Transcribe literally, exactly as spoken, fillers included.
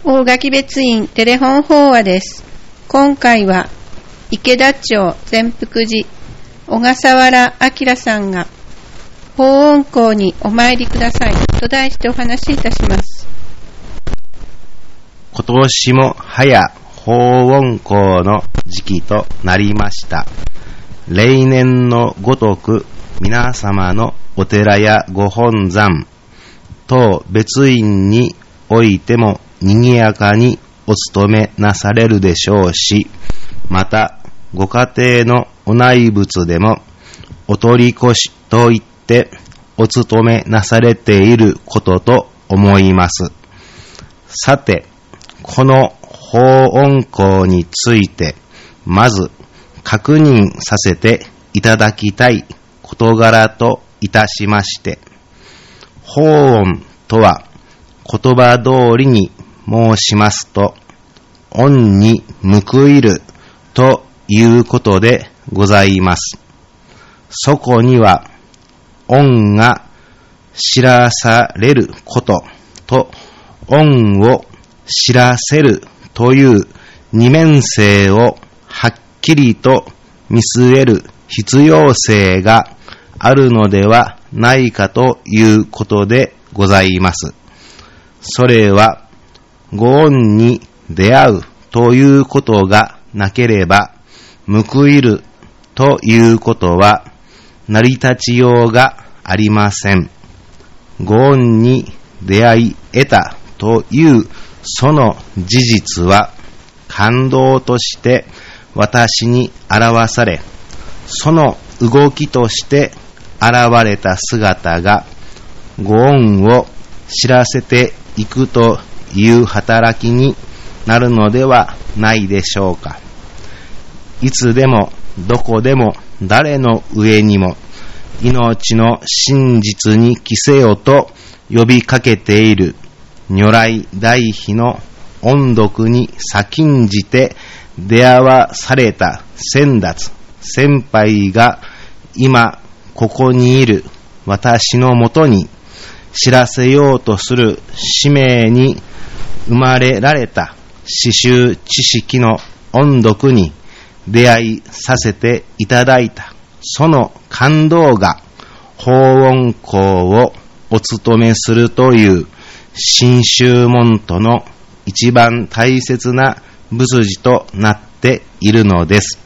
大垣別院テレフォン法話です。今回は池田町善福寺小笠原明さんが法恩公にお参りくださいと題してお話しいたします。 今年も早法恩公の時期となりました。例年のごとく皆様のお寺やご本山当別院においても賑やかにお勤めなされるでしょうし、またご家庭のお内仏でもお取り越しといってお勤めなされていることと思います。さて、この法恩公についてまず確認させていただきたい事柄といたしまして、法恩とは言葉通りに申しますと、恩に報いるということでございます。そこには恩が知らされることと恩を知らせるという二面性をはっきりと見据える必要性があるのではないかということでございます。それはご恩に出会うということがなければ、報いるということは成り立ちようがありません。ご恩に出会い得たというその事実は感動として私に表され、その動きとして現れた姿がご恩を知らせていくという働きになるのではないでしょうか。いつでもどこでも誰の上にも命の真実に着せよと呼びかけている如来大悲の音読に先んじて出会わされた先達先輩が今ここにいる私のもとに知らせようとする使命に生まれられた詩集知識の音読に出会いさせていただいたその感動が法恩公をお務めするという真宗門徒の一番大切な仏事となっているのです。